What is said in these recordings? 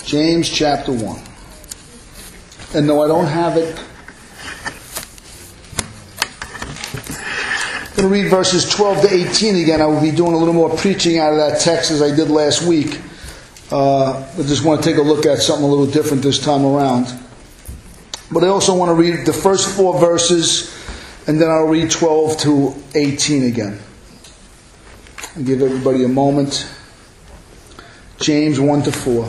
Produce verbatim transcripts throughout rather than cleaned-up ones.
James chapter one. And no, I don't have it. I'm going to read verses twelve to eighteen again. I will be doing a little more preaching out of that text as I did last week. Uh, I just want to take a look at something a little different this time around. But I also want to read the first four verses, and then I'll read twelve to eighteen again. I'll give everybody a moment. James one to four.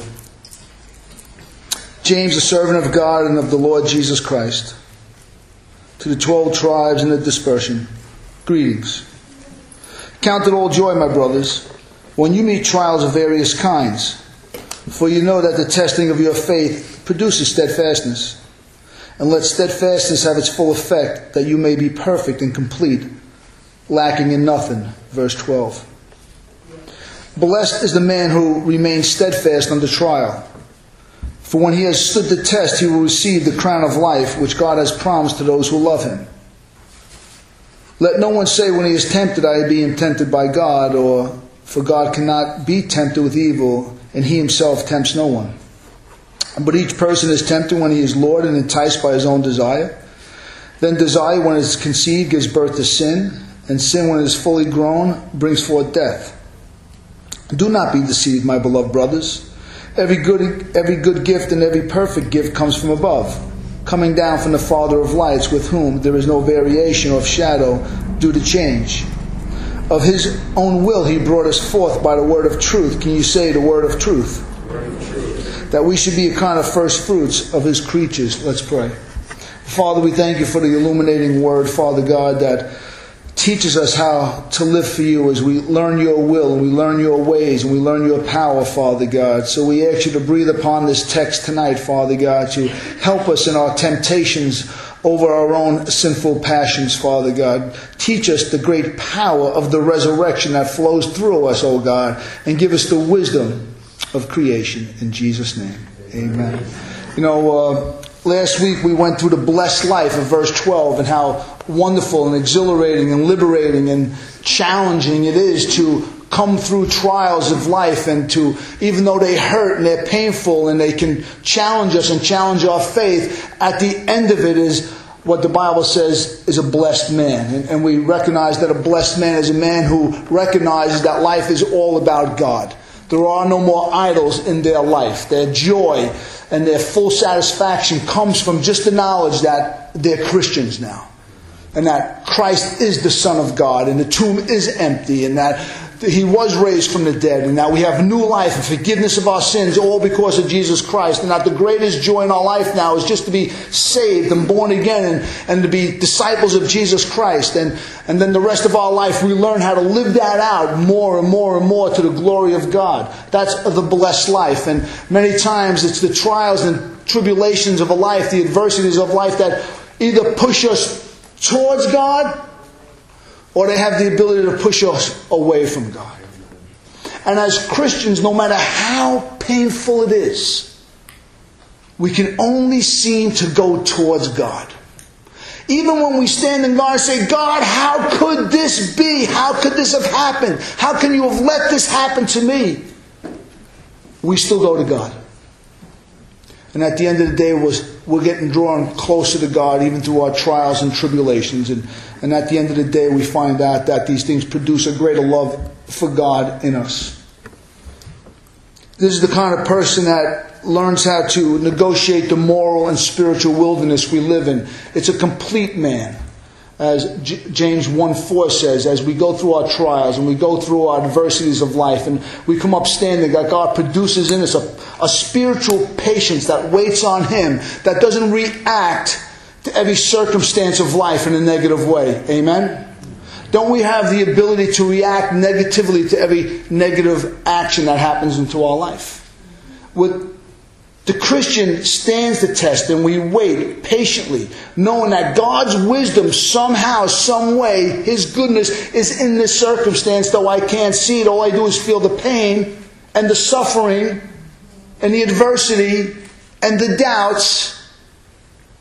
James, a servant of God and of the Lord Jesus Christ, to the twelve tribes in the dispersion, greetings. Count it all joy, my brothers, when you meet trials of various kinds, for you know that the testing of your faith produces steadfastness. And let steadfastness have its full effect, that you may be perfect and complete, lacking in nothing. Verse twelve. Blessed is the man who remains steadfast under trial. For when he has stood the test, he will receive the crown of life, which God has promised to those who love him. Let no one say when he is tempted, I am being tempted by God, or for God cannot be tempted with evil, and he himself tempts no one. But each person is tempted when he is lured and enticed by his own desire. Then desire, when it is conceived, gives birth to sin, and sin, when it is fully grown, brings forth death. Do not be deceived, my beloved brothers. Every good, every good gift and every perfect gift comes from above, coming down from the Father of lights, with whom there is no variation of shadow due to change. Of his own will he brought us forth by the word of truth. Can you say the word of truth? Word of truth. That we should be a kind of first fruits of his creatures. Let's pray. Father, we thank you for the illuminating word, Father God, that teaches us how to live for you as we learn your will and we learn your ways and we learn your power, Father God. So we ask you to breathe upon this text tonight, Father God, to help us in our temptations over our own sinful passions, Father God. Teach us the great power of the resurrection that flows through us, O God, and give us the wisdom of creation. In Jesus' name, amen. You know, uh, last week we went through the blessed life of verse twelve and how wonderful and exhilarating and liberating and challenging it is to come through trials of life, and to, even though they hurt and they're painful and they can challenge us and challenge our faith, at the end of it is what the Bible says is a blessed man. And, and we recognize that a blessed man is a man who recognizes that life is all about God. There are no more idols in their life. Their joy and their full satisfaction comes from just the knowledge that they're Christians now, and that Christ is the Son of God, and the tomb is empty, and that he was raised from the dead, and that we have new life and forgiveness of our sins, all because of Jesus Christ, and that the greatest joy in our life now is just to be saved and born again, and, and to be disciples of Jesus Christ. And, and then the rest of our life we learn how to live that out more and more and more to the glory of God. That's the blessed life. And many times it's the trials and tribulations of a life, the adversities of life, that either push us towards God, or they have the ability to push us away from God. And as Christians, no matter how painful it is, we can only seem to go towards God. Even when we stand in God and say, God, how could this be? How could this have happened? How can you have let this happen to me? We still go to God. And at the end of the day, we're, we're getting drawn closer to God, even through our trials and tribulations. And, and at the end of the day, we find out that these things produce a greater love for God in us. This is the kind of person that learns how to negotiate the moral and spiritual wilderness we live in. It's a complete man. As J- James one four says, as we go through our trials and we go through our adversities of life and we come up standing, that God produces in us a, a spiritual patience that waits on him, that doesn't react to every circumstance of life in a negative way. Amen? Don't we have the ability to react negatively to every negative action that happens into our life? With The Christian stands the test, and we wait patiently, knowing that God's wisdom somehow, some way, his goodness is in this circumstance, though I can't see it. All I do is feel the pain and the suffering and the adversity and the doubts.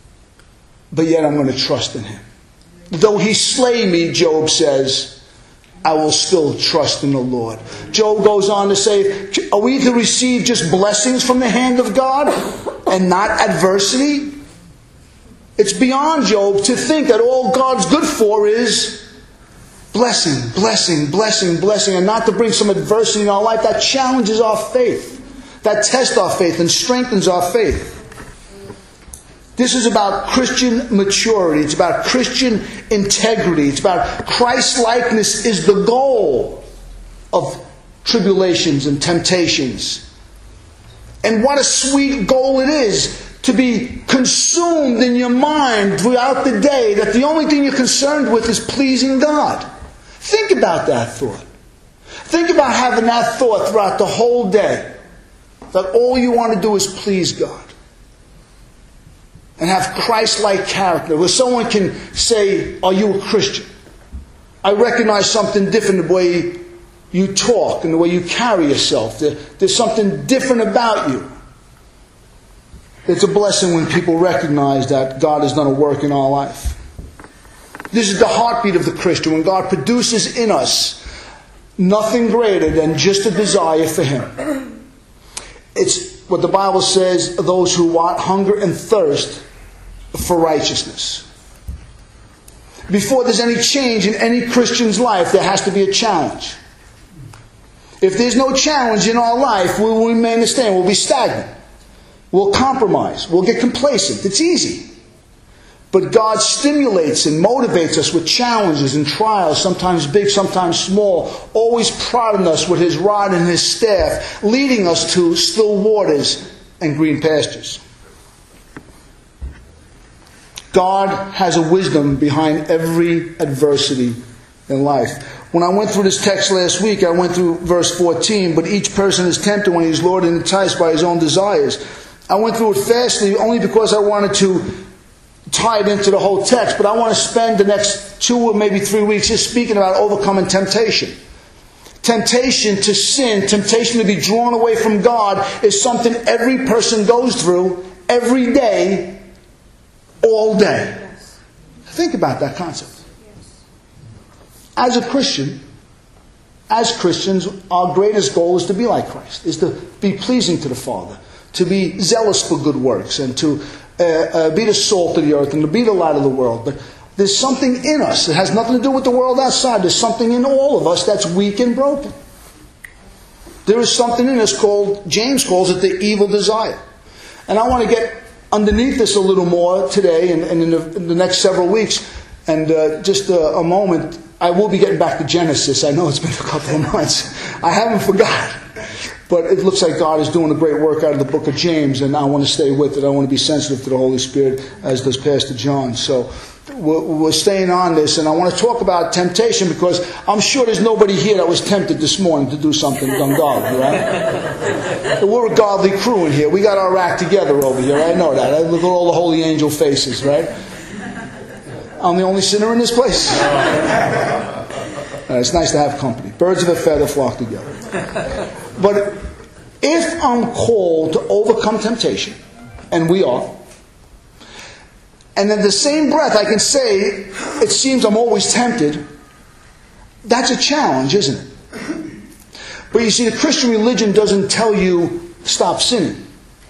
But yet I'm going to trust in him. Though he slay me, Job says, I will still trust in the Lord. Job goes on to say, are we to receive just blessings from the hand of God and not adversity? It's beyond Job to think that all God's good for is blessing, blessing, blessing, blessing, and not to bring some adversity in our life that challenges our faith, that tests our faith and strengthens our faith. This is about Christian maturity. It's about Christian integrity. It's about Christ-likeness is the goal of tribulations and temptations. And what a sweet goal it is to be consumed in your mind throughout the day that the only thing you're concerned with is pleasing God. Think about that thought. Think about having that thought throughout the whole day. That all you want to do is please God. And have Christ-like character, where someone can say, are you a Christian? I recognize something different in the way you talk and the way you carry yourself. There, there's something different about you. It's a blessing when people recognize that God has done a work in our life. This is the heartbeat of the Christian, when God produces in us nothing greater than just a desire for Him. It's what the Bible says, those who want hunger and thirst for righteousness. Before there's any change in any Christian's life, there has to be a challenge. If there's no challenge in our life, we will remain the same. We'll be stagnant. We'll compromise. We'll get complacent. It's easy. But God stimulates and motivates us with challenges and trials, sometimes big, sometimes small, always prodding us with His rod and His staff, leading us to still waters and green pastures. God has a wisdom behind every adversity in life. When I went through this text last week, I went through verse fourteen, but each person is tempted when he is lured and enticed by his own desires. I went through it fastly only because I wanted to tie it into the whole text, but I want to spend the next two or maybe three weeks just speaking about overcoming temptation. Temptation to sin, temptation to be drawn away from God is something every person goes through every day, all day. Yes. Think about that concept. Yes. As a Christian, as Christians, our greatest goal is to be like Christ, is to be pleasing to the Father, to be zealous for good works, and to uh, uh, be the salt of the earth, and to be the light of the world. But there's something in us that has nothing to do with the world outside. There's something in all of us that's weak and broken. There is something in us called, James calls it the evil desire. And I want to get underneath this a little more today and, and in, the, in the next several weeks. And uh, just a, a moment, I will be getting back to Genesis. I know it's been a couple of months. I haven't forgotten. But it looks like God is doing a great work out of the book of James, and I want to stay with it. I want to be sensitive to the Holy Spirit, as does Pastor John. So we're, we're staying on this, and I want to talk about temptation because I'm sure there's nobody here that was tempted this morning to do something ungodly, right? We're a godly crew in here. We got our act together over here. I know that. I look at all the holy angel faces, right? I'm the only sinner in this place. Uh, it's nice to have company. Birds of a feather flock together. But if I'm called to overcome temptation, and we are, and in the same breath I can say, it seems I'm always tempted, that's a challenge, isn't it? But you see, the Christian religion doesn't tell you stop sinning.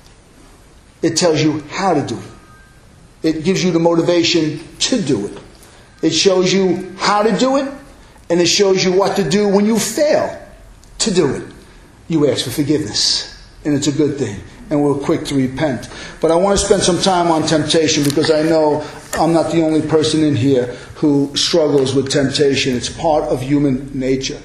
It tells you how to do it. It gives you the motivation to do it. It shows you how to do it, and it shows you what to do when you fail to do it. You ask for forgiveness, and it's a good thing, and we're quick to repent. But I want to spend some time on temptation because I know I'm not the only person in here who struggles with temptation. It's part of human nature.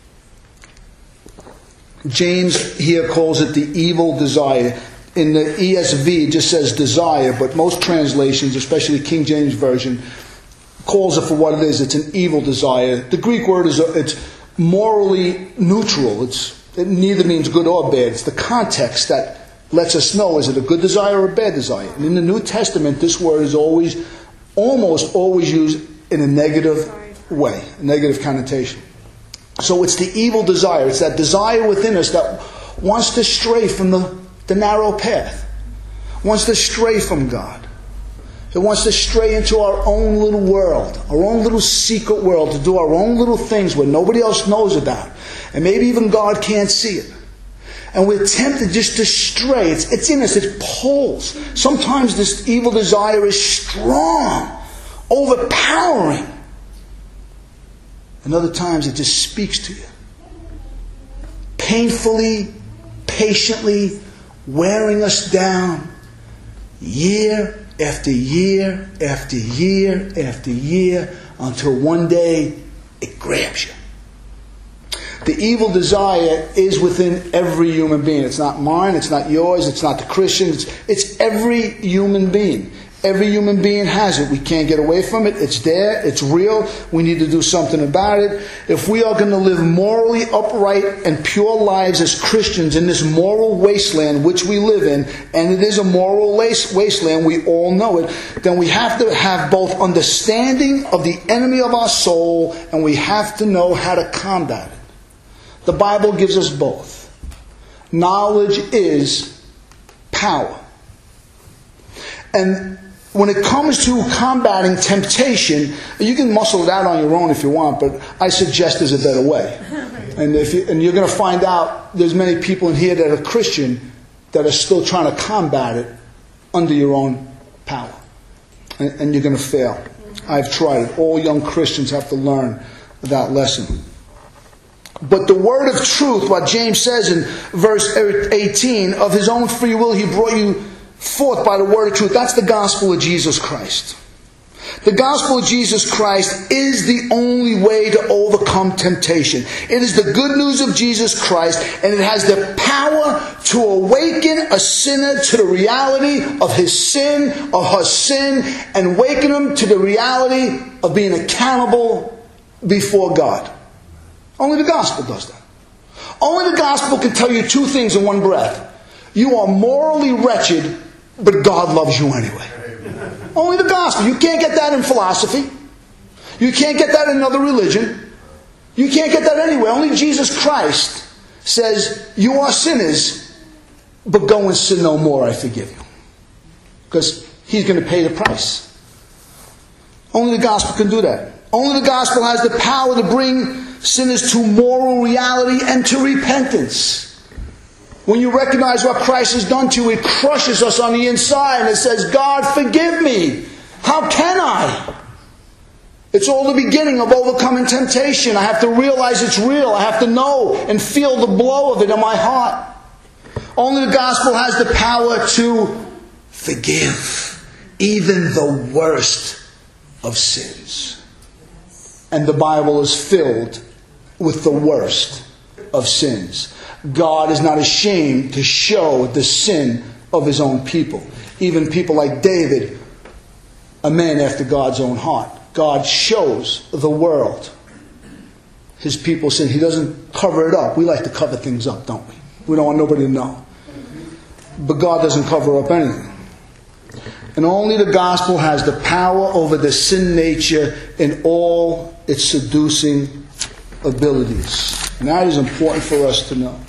James here calls it the evil desire. In the E S V, it just says desire, but most translations, especially King James Version, calls it for what it is. It's an evil desire. The Greek word is it's morally neutral. It's It neither means good or bad. It's the context that lets us know, is it a good desire or a bad desire? And in the New Testament, this word is always, almost always used in a negative way, a negative connotation. So it's the evil desire. It's that desire within us that wants to stray from the, the narrow path, wants to stray from God. It wants to stray into our own little world, our own little secret world, to do our own little things where nobody else knows about. And maybe even God can't see it. And we're tempted just to stray. It's, it's in us. It pulls. Sometimes this evil desire is strong, overpowering. And other times it just speaks to you. Painfully, patiently, wearing us down. Year after year after year after year. Until one day it grabs you. The evil desire is within every human being. It's not mine, it's not yours, it's not the Christian. It's, it's every human being. Every human being has it. We can't get away from it. It's there. It's real. We need to do something about it. If we are going to live morally upright and pure lives as Christians in this moral wasteland which we live in, and it is a moral wasteland, we all know it, then we have to have both understanding of the enemy of our soul, and we have to know how to combat it. The Bible gives us both. Knowledge is power. And when it comes to combating temptation, you can muscle it out on your own if you want, but I suggest there's a better way. And if you, and you're going to find out there's many people in here that are Christian that are still trying to combat it under your own power. And, and you're going to fail. I've tried it. All young Christians have to learn that lesson. But the word of truth, what James says in verse eighteen, of his own free will he brought you forth by the word of truth. That's the gospel of Jesus Christ. The gospel of Jesus Christ is the only way to overcome temptation. It is the good news of Jesus Christ, and it has the power to awaken a sinner to the reality of his sin, of her sin, and awaken him to the reality of being accountable before God. Only the gospel does that. Only the gospel can tell you two things in one breath. You are morally wretched, but God loves you anyway. Only the gospel. You can't get that in philosophy. You can't get that in another religion. You can't get that anywhere. Only Jesus Christ says, you are sinners, but go and sin no more, I forgive you. Because He's going to pay the price. Only the gospel can do that. Only the gospel has the power to bring sinners to moral reality and to repentance. When you recognize what Christ has done to you, it crushes us on the inside and it says, God, forgive me. How can I? It's all the beginning of overcoming temptation. I have to realize it's real. I have to know and feel the blow of it in my heart. Only the gospel has the power to forgive even the worst of sins. And the Bible is filled with the worst of sins. God is not ashamed to show the sin of His own people. Even people like David, a man after God's own heart. God shows the world His people sin. He doesn't cover it up. We like to cover things up, don't we? We don't want nobody to know. But God doesn't cover up anything. And only the gospel has the power over the sin nature in all its seducing abilities. And that is important for us to know.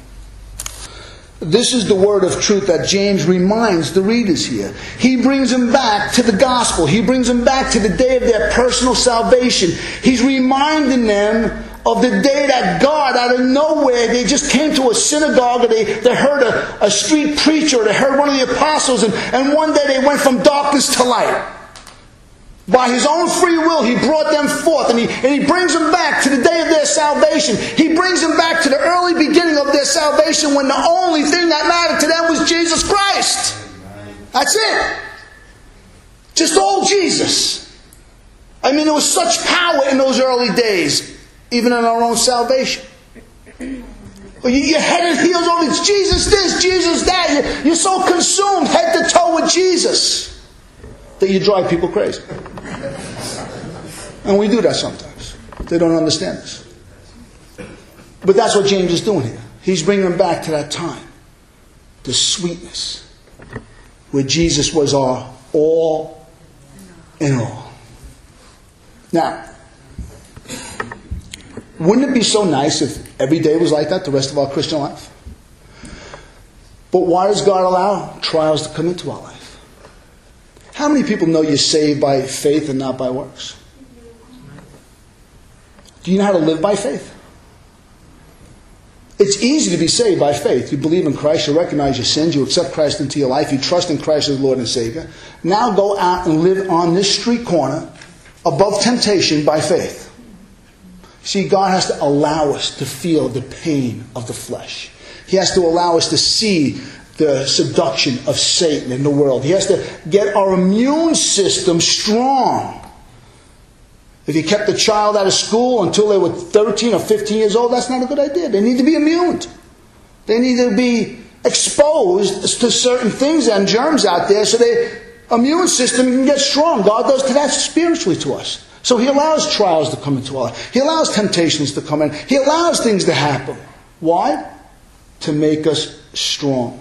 This is the word of truth that James reminds the readers here. He brings them back to the gospel. He brings them back to the day of their personal salvation. He's reminding them of the day that God, out of nowhere, they just came to a synagogue, or they, they heard a, a street preacher, or they heard one of the apostles, and, and one day they went from darkness to light. By His own free will, He brought them forth, and he, and he brings them back to the day of their salvation. He brings them back to the early beginning of their salvation, when the only thing that mattered to them was Jesus Christ. That's it. Just old Jesus. I mean, there was such power in those early days, even in our own salvation. You're head and heels over, it's Jesus this, Jesus that. You're, you're so consumed head to toe with Jesus that you drive people crazy. And we do that sometimes. They don't understand this. But that's what James is doing here. He's bringing them back to that time. The sweetness. Where Jesus was our all in all. Now, wouldn't it be so nice if every day was like that, the rest of our Christian life? But why does God allow trials to come into our life? How many people know you're saved by faith and not by works? Do you know how to live by faith? It's easy to be saved by faith. You believe in Christ, you recognize your sins, you accept Christ into your life, you trust in Christ as Lord and Savior. Now go out and live on this street corner above temptation by faith. See, God has to allow us to feel the pain of the flesh. He has to allow us to see the seduction of Satan in the world. He has to get our immune system strong. If you kept a child out of school until they were thirteen or fifteen years old, that's not a good idea. They need to be immune. They need to be exposed to certain things and germs out there so their immune system can get strong. God does that spiritually to us. So He allows trials to come into our life. He allows temptations to come in. He allows things to happen. Why? To make us strong.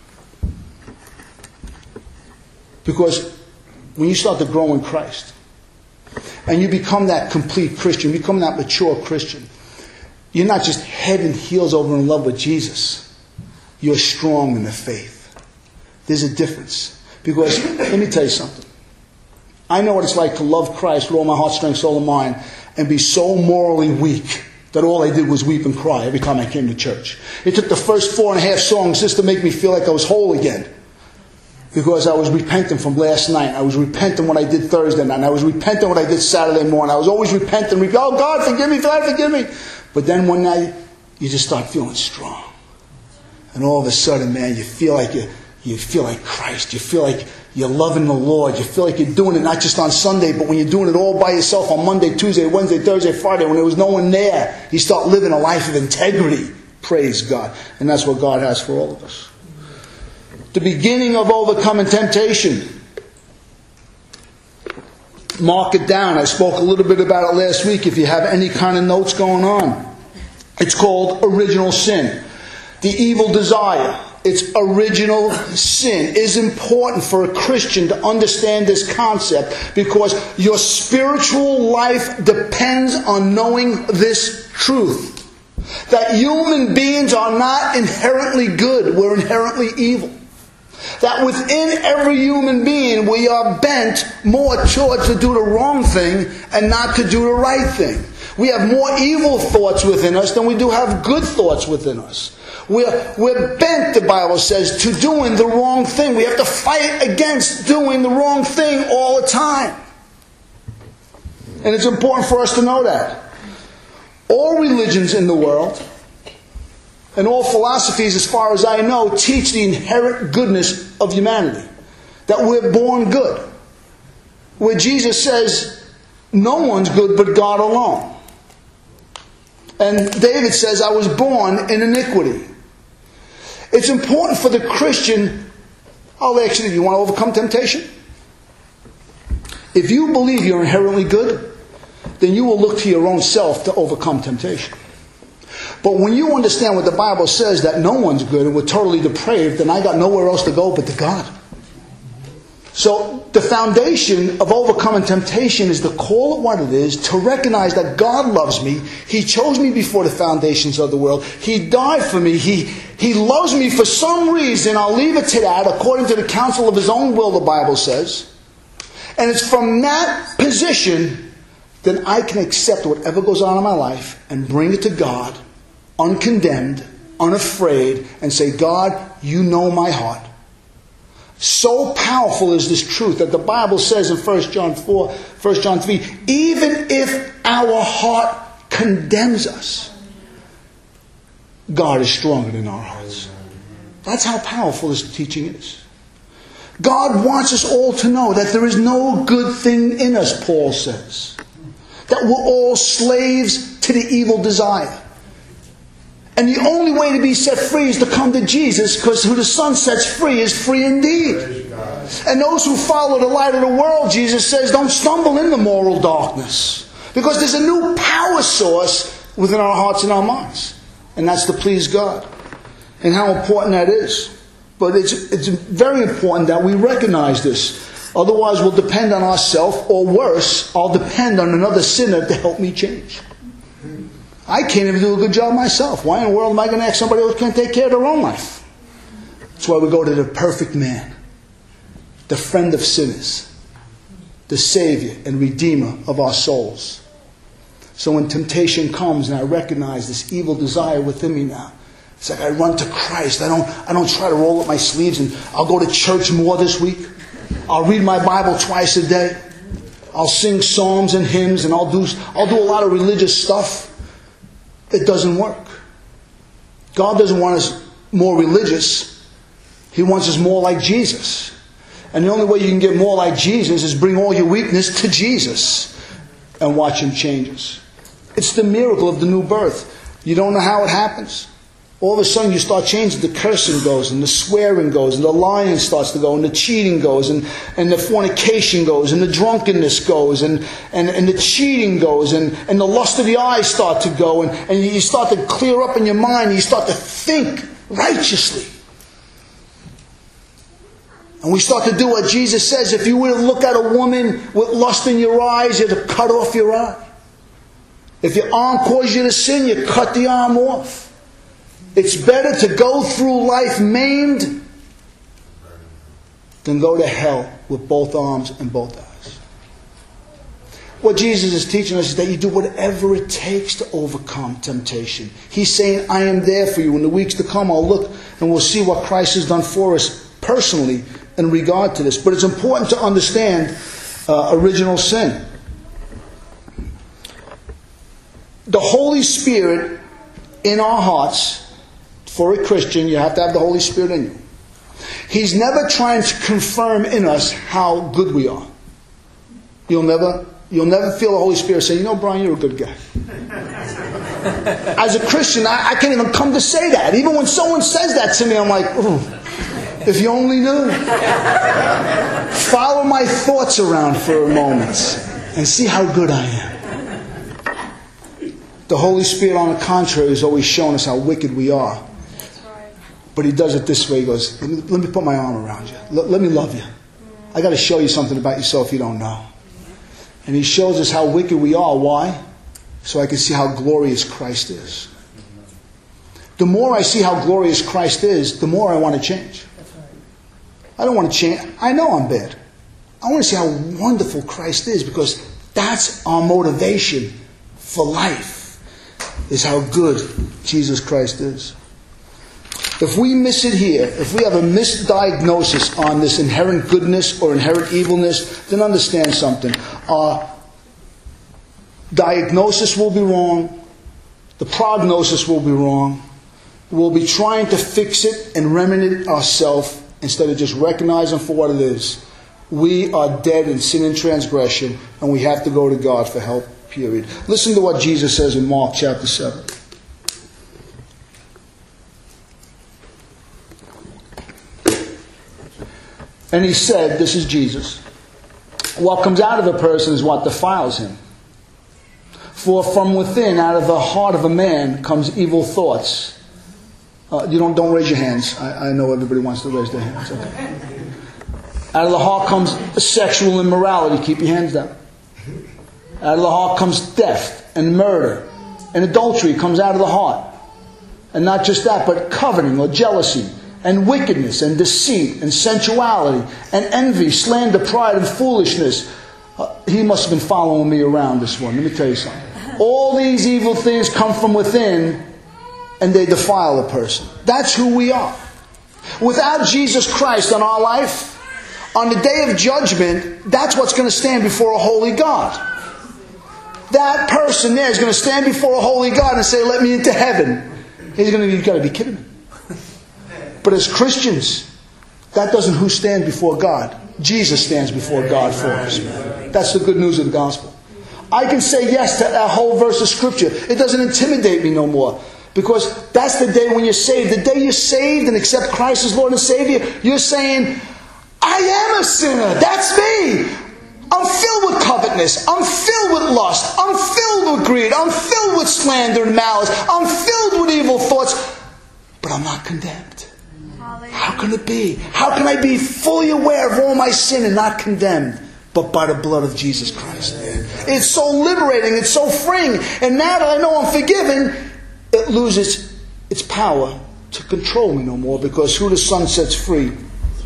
Because when you start to grow in Christ, and you become that complete Christian, you become that mature Christian, you're not just head and heels over in love with Jesus. You're strong in the faith. There's a difference. Because, let me tell you something. I know what it's like to love Christ with all my heart, strength, soul, and mind, and be so morally weak that all I did was weep and cry every time I came to church. It took the first four and a half songs just to make me feel like I was whole again. Because I was repenting from last night. I was repenting what I did Thursday night. I was repenting what I did Saturday morning. I was always repenting. Oh, God, forgive me, God, forgive me. But then one night, you just start feeling strong. And all of a sudden, man, you feel like you, you feel like Christ. You feel like you're loving the Lord. You feel like you're doing it not just on Sunday, but when you're doing it all by yourself on Monday, Tuesday, Wednesday, Thursday, Friday, when there was no one there, you start living a life of integrity. Praise God. And that's what God has for all of us. The beginning of overcoming temptation. Mark it down. I spoke a little bit about it last week if you have any kind of notes going on. It's called original sin. The evil desire. It's original sin. It is important for a Christian to understand this concept because your spiritual life depends on knowing this truth. That human beings are not inherently good. We're inherently evil. That within every human being we are bent more towards to do the wrong thing and not to do the right thing. We have more evil thoughts within us than we do have good thoughts within us. We're, we're bent, the Bible says, to doing the wrong thing. We have to fight against doing the wrong thing all the time. And it's important for us to know that. All religions in the world and all philosophies, as far as I know, teach the inherent goodness of humanity. That we're born good. Where Jesus says, no one's good but God alone. And David says, I was born in iniquity. It's important for the Christian. I'll ask you, do you want to overcome temptation? If you believe you're inherently good, then you will look to your own self to overcome temptation. But when you understand what the Bible says, that no one's good and we're totally depraved, then I got nowhere else to go but to God. So the foundation of overcoming temptation is to call it what it is, to recognize that God loves me. He chose me before the foundations of the world. He died for me. He, he loves me for some reason. I'll leave it to that, according to the counsel of His own will, the Bible says. And it's from that position that I can accept whatever goes on in my life and bring it to God, uncondemned, unafraid, and say, God, you know my heart. So powerful is this truth that the Bible says in First John four, First John three, even if our heart condemns us, God is stronger than our hearts. That's how powerful this teaching is. God wants us all to know that there is no good thing in us, Paul says. That we're all slaves to the evil desire. And the only way to be set free is to come to Jesus, because who the Son sets free is free indeed. And those who follow the light of the world, Jesus says, don't stumble in the moral darkness. Because there's a new power source within our hearts and our minds. And that's to please God. And how important that is. But it's, it's very important that we recognize this. Otherwise we'll depend on ourselves, or worse, I'll depend on another sinner to help me change. I can't even do a good job myself. Why in the world am I going to ask somebody else who can't take care of their own life? That's why we go to the perfect man. the friend of sinners, the Savior and Redeemer of our souls. So when temptation comes and I recognize this evil desire within me now, it's like I run to Christ. I don't, I don't try to roll up my sleeves and I'll go to church more this week. I'll read my Bible twice a day. I'll sing psalms and hymns and I'll do, I'll do a lot of religious stuff. It doesn't work. God doesn't want us more religious. He wants us more like Jesus. And the only way you can get more like Jesus is bring all your weakness to Jesus and watch Him change us. It's the miracle of the new birth. You don't know how it happens. All of a sudden you start changing. The cursing goes and the swearing goes and the lying starts to go and the cheating goes and, and the fornication goes and the drunkenness goes and, and, and the cheating goes and, and the lust of the eyes start to go and, and you start to clear up in your mind and you start to think righteously. And we start to do what Jesus says. If you were to look at a woman with lust in your eyes, you have to cut off your eye. If your arm causes you to sin, you cut the arm off. It's better to go through life maimed than go to hell with both arms and both eyes. What Jesus is teaching us is that you do whatever it takes to overcome temptation. He's saying, I am there for you. In the weeks to come, I'll look and we'll see what Christ has done for us personally in regard to this. But it's important to understand uh, original sin. The Holy Spirit in our hearts, for a Christian, you have to have the Holy Spirit in you. He's never trying to confirm in us how good we are. You'll never, you'll never feel the Holy Spirit say, you know, Brian, you're a good guy. As a Christian, I, I can't even come to say that. Even when someone says that to me, I'm like, ooh. If you only knew. Follow my thoughts around for a moment and see how good I am. The Holy Spirit, on the contrary, is always showing us how wicked we are. But He does it this way. He goes, let me, let me put my arm around you. Let, let me love you. I got to show you something about yourself you don't know. And He shows us how wicked we are. Why? So I can see how glorious Christ is. The more I see how glorious Christ is, the more I want to change. I don't want to change. I know I'm bad. I want to see how wonderful Christ is, because that's our motivation for life, is how good Jesus Christ is. If we miss it here, if we have a misdiagnosis on this inherent goodness or inherent evilness, then understand something. Our diagnosis will be wrong. The prognosis will be wrong. We'll be trying to fix it and remedy it ourselves, instead of just recognizing for what it is. We are dead in sin and transgression, and we have to go to God for help, period. Listen to what Jesus says in Mark chapter seven. And He said, this is Jesus, what comes out of a person is what defiles him. For from within, out of the heart of a man, comes evil thoughts. Uh, you don't don't raise your hands. I, I know everybody wants to raise their hands. Okay. Out of the heart comes sexual immorality. Keep your hands down. Out of the heart comes theft and murder. And adultery comes out of the heart. And not just that, but coveting or jealousy and wickedness and deceit and sensuality and envy, slander, pride and foolishness. Uh, he must have been following me around, this one. Let me tell you something. All these evil things come from within, and they defile a person. That's who we are. Without Jesus Christ in our life, on the day of judgment, that's what's going to stand before a holy God. That person there is going to stand before a holy God and say, let me into heaven. He's going to be, you've got to be kidding me. But as Christians, that doesn't who stand before God. Jesus stands before God for us. That's the good news of the gospel. I can say yes to that whole verse of Scripture. It doesn't intimidate me no more. Because that's the day when you're saved. The day you're saved and accept Christ as Lord and Savior, you're saying, I am a sinner. That's me. I'm filled with covetousness. I'm filled with lust. I'm filled with greed. I'm filled with slander and malice. I'm filled with evil thoughts. But I'm not condemned. How can it be? How can I be fully aware of all my sin and not condemned? But by the blood of Jesus Christ. It's so liberating. It's so freeing. And now that I know I'm forgiven, it loses its power to control me no more, because who the Son sets free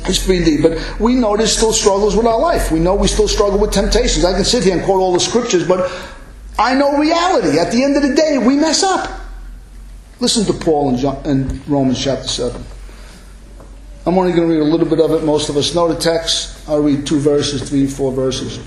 He's free indeed. But we know there's still struggles with our life. We know we still struggle with temptations. I can sit here and quote all the scriptures, but I know reality. At the end of the day, we mess up. Listen to Paul in, John, in Romans chapter seven. I'm only going to read a little bit of it. Most of us know the text. I'll read two verses, three, four verses.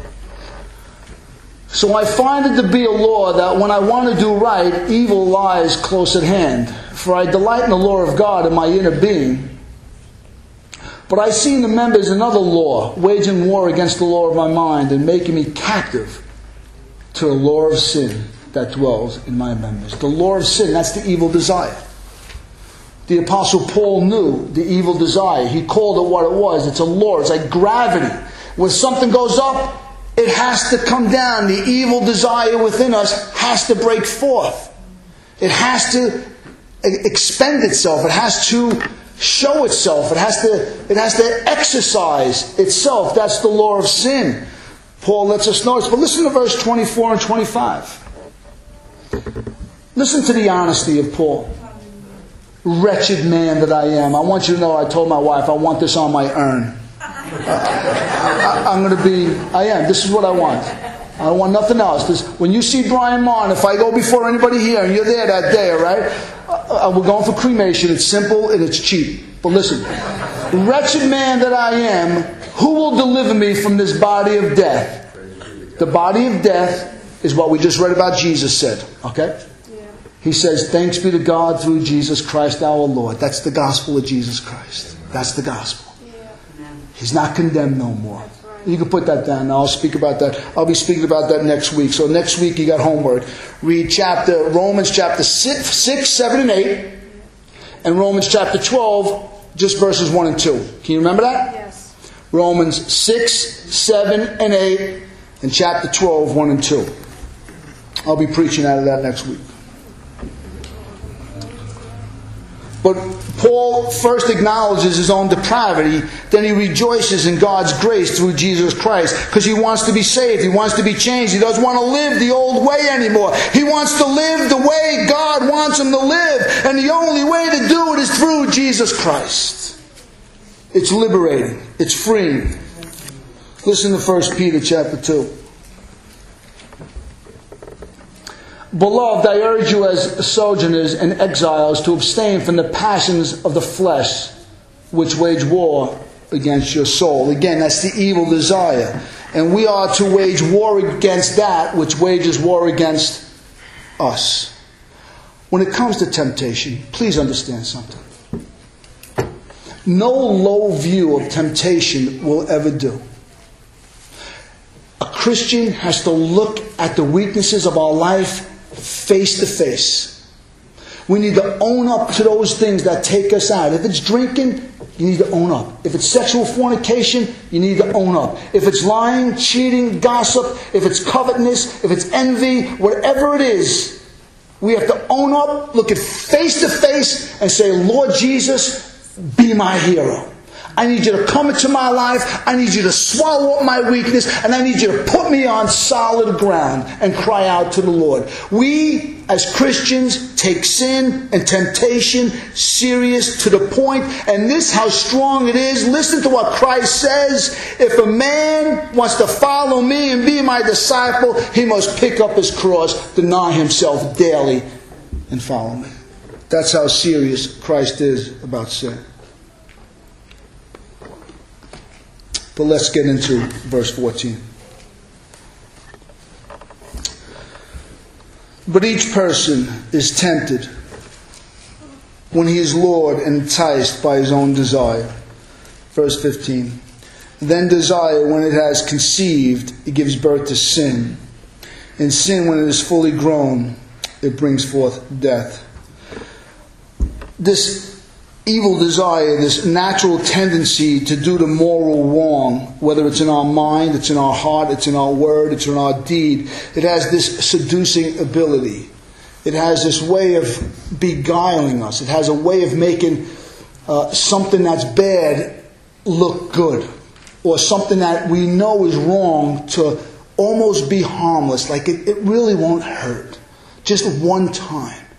So I find it to be a law that when I want to do right, evil lies close at hand. For I delight in the law of God in my inner being. But I see in the members another law, waging war against the law of my mind and making me captive to the law of sin that dwells in my members. The law of sin, that's the evil desire. The Apostle Paul knew the evil desire. He called it what it was. It's a law. It's like gravity. When something goes up, it has to come down. The evil desire within us has to break forth. It has to expend itself. It has to show itself. It has to, it has to exercise itself. That's the law of sin. Paul lets us know this. But listen to verse twenty-four and twenty-five. Listen to the honesty of Paul. Wretched man that I am. I want you to know, I told my wife, I want this on my urn. Uh, I, I'm going to be, I am. This is what I want. I don't want nothing else. This, when you see Brian Martin, if I go before anybody here and you're there that day, all right? Uh, we're going for cremation. It's simple and it's cheap. But listen, wretched man that I am, who will deliver me from this body of death? The body of death is what we just read about Jesus said. Okay? He says, thanks be to God through Jesus Christ our Lord. That's the gospel of Jesus Christ. That's the gospel. He's not condemned no more. You can put that down. I'll speak about that. I'll be speaking about that next week. So next week you got homework. Read chapter Romans chapter six, six, seven, and eight. And Romans chapter twelve, just verses one and two. Can you remember that? Yes. Romans six, seven, and eight. And chapter twelve, one and two. I'll be preaching out of that next week. But Paul first acknowledges his own depravity, then he rejoices in God's grace through Jesus Christ, because he wants to be saved, he wants to be changed, he doesn't want to live the old way anymore. He wants to live the way God wants him to live, and the only way to do it is through Jesus Christ. It's liberating, it's freeing. Listen to First Peter chapter two. Beloved, I urge you as sojourners and exiles to abstain from the passions of the flesh, which wage war against your soul. Again, that's the evil desire. And we are to wage war against that which wages war against us. When it comes to temptation, please understand something. No low view of temptation will ever do. A Christian has to look at the weaknesses of our life face to face. We need to own up to those things that take us out. If it's drinking, you need to own up. If it's sexual fornication, you need to own up. If it's lying, cheating, gossip, if it's covetousness, if it's envy, whatever it is, we have to own up, look it face to face, and say, Lord Jesus, be my hero. I need you to come into my life. I need you to swallow up my weakness. And I need you to put me on solid ground and cry out to the Lord. We, as Christians, take sin and temptation serious to the point. And this, how strong it is. Listen to what Christ says. If a man wants to follow me and be my disciple, he must pick up his cross, deny himself daily, and follow me. That's how serious Christ is about sin. But let's get into verse fourteen. But each person is tempted when he is lured and enticed by his own desire. Verse fifteen. Then desire, when it has conceived, it gives birth to sin. And sin, when it is fully grown, it brings forth death. This evil desire, this natural tendency to do the moral wrong, whether it's in our mind, it's in our heart, it's in our word, it's in our deed, it has this seducing ability. It has this way of beguiling us. It has a way of making uh, something that's bad look good, or something that we know is wrong to almost be harmless, like it, it really won't hurt. Just one time.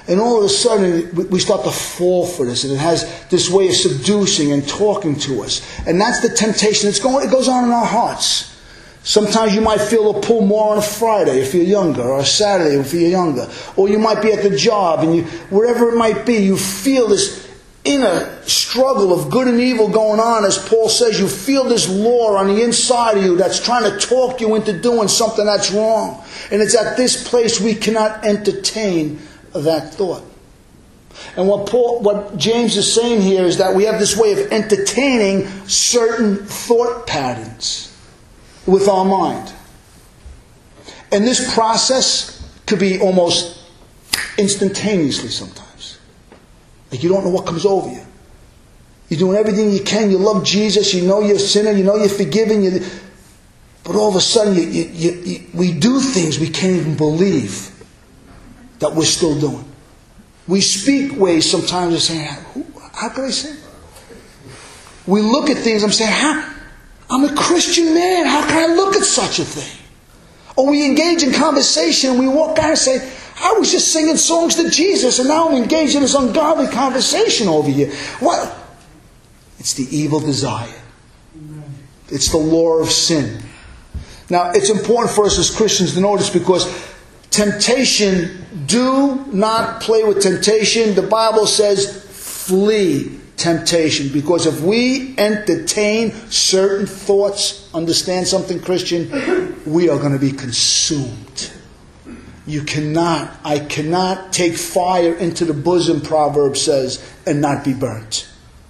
And all of a sudden, we start to fall for this. And it has this way of seducing and talking to us. And that's the temptation. It's going, it goes on in our hearts. Sometimes you might feel a pull more on a Friday if you're younger, or a Saturday if you're younger. Or you might be at the job, and you, wherever it might be, you feel this inner struggle of good and evil going on. As Paul says, you feel this law on the inside of you that's trying to talk you into doing something that's wrong. And it's at this place we cannot entertain that thought. And what Paul, what James is saying here is that we have this way of entertaining certain thought patterns with our mind. And this process could be almost instantaneously sometimes. Like you don't know what comes over you. You're doing everything you can. You love Jesus. You know you're a sinner. You know you're forgiven. You, but all of a sudden, you, you, you, you, we do things we can't even believe that we're still doing. We speak ways sometimes and saying, how could I say? We look at things, I'm saying, how? I'm a Christian man. How can I look at such a thing? Or we engage in conversation and we walk out and say, I was just singing songs to Jesus and now I'm engaged in this ungodly conversation over here. What? It's the evil desire. It's the law of sin. Now, it's important for us as Christians to notice because temptation, do not play with temptation. The Bible says, flee temptation. Because if we entertain certain thoughts, understand something, Christian, we are going to be consumed. You cannot, I cannot take fire into the bosom, Proverbs says, and not be burnt.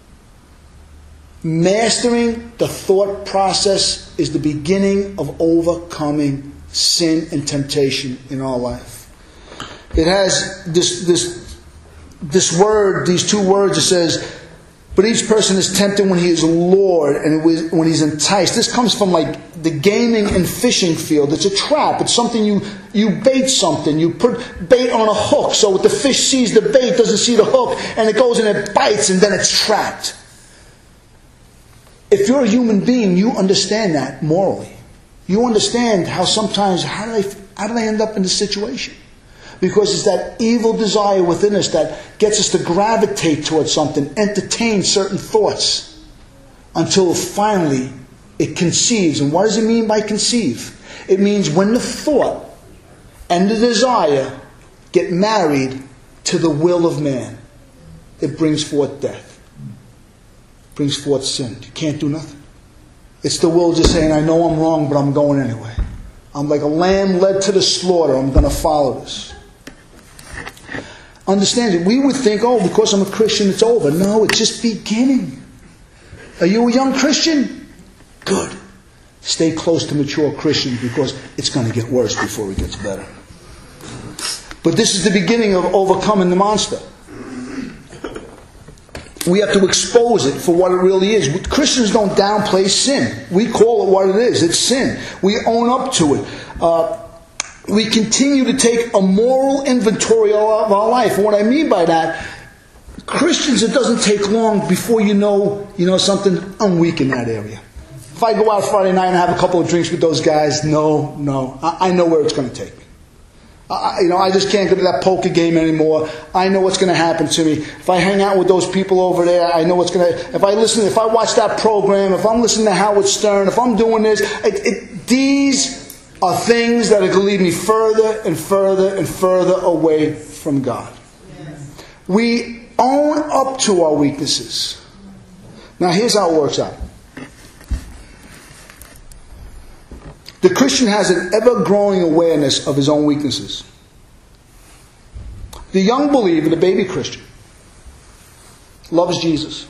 Mastering the thought process is the beginning of overcoming sin and temptation in our life. It has this this this word, these two words. It says, but each person is tempted when he is lured and when he's enticed. This comes from like the gaming and fishing field. It's a trap. It's something you, you bait something. You put bait on a hook so the fish sees the bait, doesn't see the hook, and it goes and it bites and then it's trapped. If you're a human being, you understand that morally. You understand how sometimes, how do they, how do they end up in this situation? Because it's that evil desire within us that gets us to gravitate towards something, entertain certain thoughts, until finally it conceives. And what does it mean by conceive? It means when the thought and the desire get married to the will of man, it brings forth death. It brings forth sin. You can't do nothing. It's the will just saying, I know I'm wrong, but I'm going anyway. I'm like a lamb led to the slaughter. I'm going to follow this. Understand it. We would think, oh, because I'm a Christian, it's over. No, it's just beginning. Are you a young Christian? Good. Stay close to mature Christians because it's going to get worse before it gets better. But this is the beginning of overcoming the monster. We have to expose it for what it really is. Christians don't downplay sin. We call it what it is. It's sin. We own up to it. Uh, we continue to take a moral inventory of our life. And what I mean by that, Christians, it doesn't take long before you know, you know something, I'm weak in that area. If I go out Friday night and have a couple of drinks with those guys, no, no. I, I know where it's going to take me. I, you know, I just can't go to that poker game anymore. I know what's going to happen to me. If I hang out with those people over there, I know what's going to... If I listen, if I watch that program, if I'm listening to Howard Stern, if I'm doing this... It, it, these are things that are going to lead me further and further and further away from God. Yes. We own up to our weaknesses. Now, here's how it works out. The Christian has an ever-growing awareness of his own weaknesses. The young believer, the baby Christian, loves Jesus.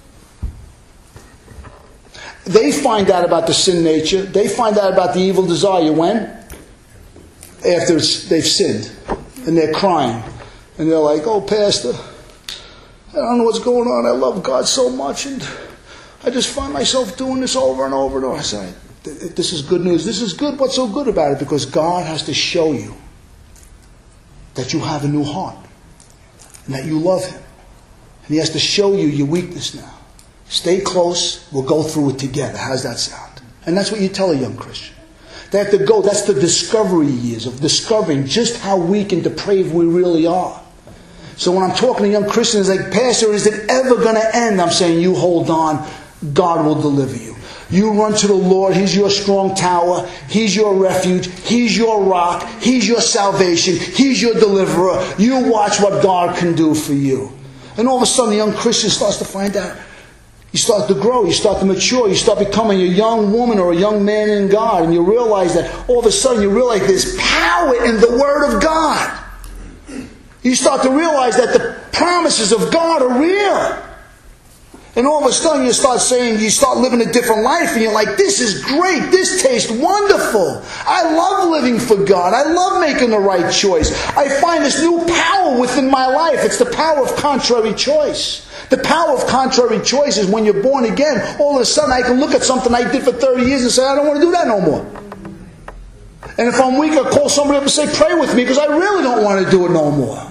They find out about the sin nature. They find out about the evil desire. When? After they've sinned. And they're crying. And they're like, oh, Pastor, I don't know what's going on. I love God so much. And I just find myself doing this over and over and over. I say, this is good news. This is good. What's so good about it? Because God has to show you that you have a new heart. And that you love Him. And He has to show you your weakness now. Stay close. We'll go through it together. How's that sound? And that's what you tell a young Christian. They have to go. That's the discovery years of discovering just how weak and depraved we really are. So when I'm talking to young Christians, like, Pastor, is it ever going to end? I'm saying, you hold on. God will deliver you. You run to the Lord. He's your strong tower. He's your refuge. He's your rock. He's your salvation. He's your deliverer. You watch what God can do for you. And all of a sudden, the young Christian starts to find out. You start to grow. You start to mature. You start becoming a young woman or a young man in God. And you realize that all of a sudden you realize there's power in the Word of God. You start to realize that the promises of God are real. And all of a sudden you start saying, you start living a different life, and you're like, this is great, this tastes wonderful. I love living for God. I love making the right choice. I find this new power within my life. It's the power of contrary choice. The power of contrary choice is when you're born again, all of a sudden I can look at something I did for thirty years and say, I don't want to do that no more. And if I'm weak, I'll call somebody up and say, pray with me, because I really don't want to do it no more.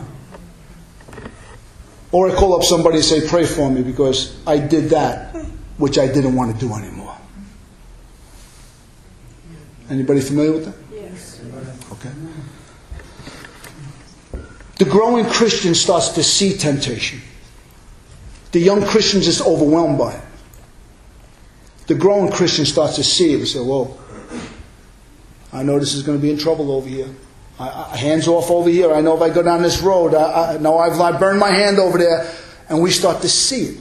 Or I call up somebody and say, pray for me, because I did that which I didn't want to do anymore. Anybody familiar with that? Yes. Okay. The growing Christian starts to see temptation. The young Christian is just overwhelmed by it. The growing Christian starts to see it and say, whoa, I know this is going to be in trouble over here. I, I, hands off over here. I know if I go down this road, I, I know I've I burned my hand over there. And we start to see it.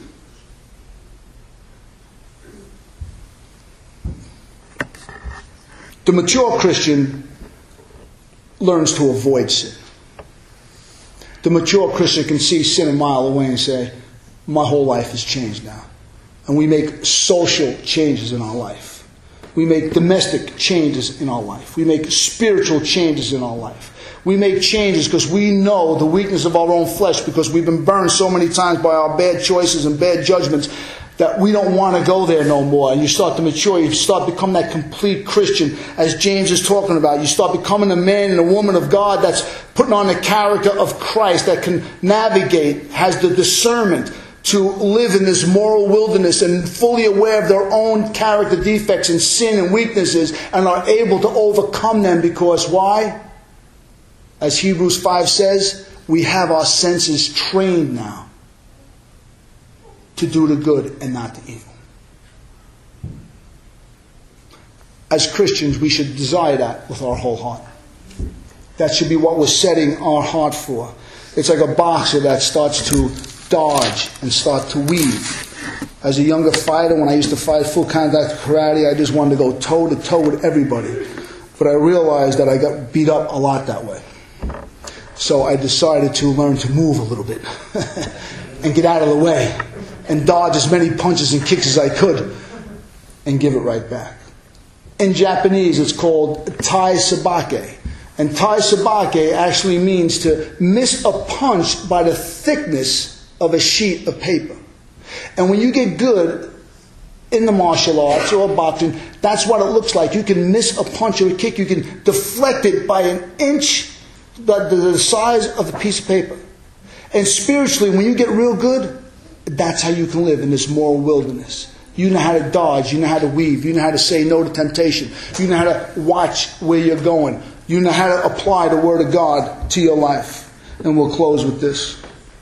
The mature Christian learns to avoid sin. The mature Christian can see sin a mile away and say, my whole life has changed now. And we make social changes in our life. We make domestic changes in our life. We make spiritual changes in our life. We make changes because we know the weakness of our own flesh, because we've been burned so many times by our bad choices and bad judgments that we don't want to go there no more. And you start to mature. You start to become that complete Christian, as James is talking about. You start becoming a man and a woman of God that's putting on the character of Christ, that can navigate, has the discernment to live in this moral wilderness and fully aware of their own character defects and sin and weaknesses, and are able to overcome them because why? As Hebrews five says, we have our senses trained now to do the good and not the evil. As Christians, we should desire that with our whole heart. That should be what we're setting our heart for. It's like a boxer that starts to dodge and start to weave. As a younger fighter, when I used to fight full contact karate, I just wanted to go toe to toe with everybody. But I realized that I got beat up a lot that way. So I decided to learn to move a little bit and get out of the way and dodge as many punches and kicks as I could and give it right back. In Japanese, it's called Tai Sabake. And Tai Sabake actually means to miss a punch by the thickness of a sheet of paper. And when you get good in the martial arts or boxing, that's what it looks like. You can miss a punch or a kick. You can deflect it by an inch, the, the size of a piece of paper. And spiritually, when you get real good, that's how you can live in this moral wilderness. You know how to dodge. You know how to weave. You know how to say no to temptation. You know how to watch where you're going. You know how to apply the Word of God to your life. And we'll close with this.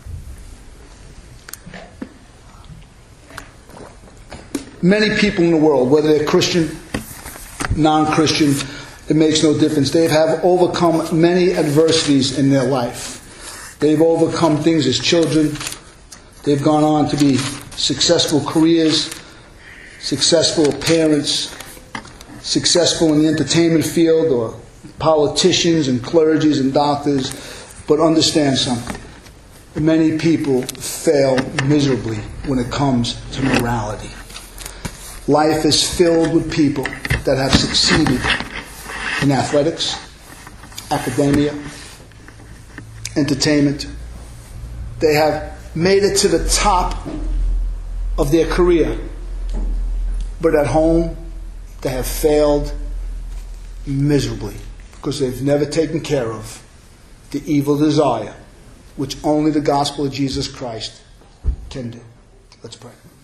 Many people in the world, whether they're Christian, non-Christian, it makes no difference. They have overcome many adversities in their life. They've overcome things as children. They've gone on to be successful careers, successful parents, successful in the entertainment field, or politicians and clergies and doctors. But understand something. Many people fail miserably when it comes to morality. Life is filled with people that have succeeded in athletics, academia, entertainment. They have made it to the top of their career. But at home, they have failed miserably because they've never taken care of the evil desire, which only the gospel of Jesus Christ can do. Let's pray.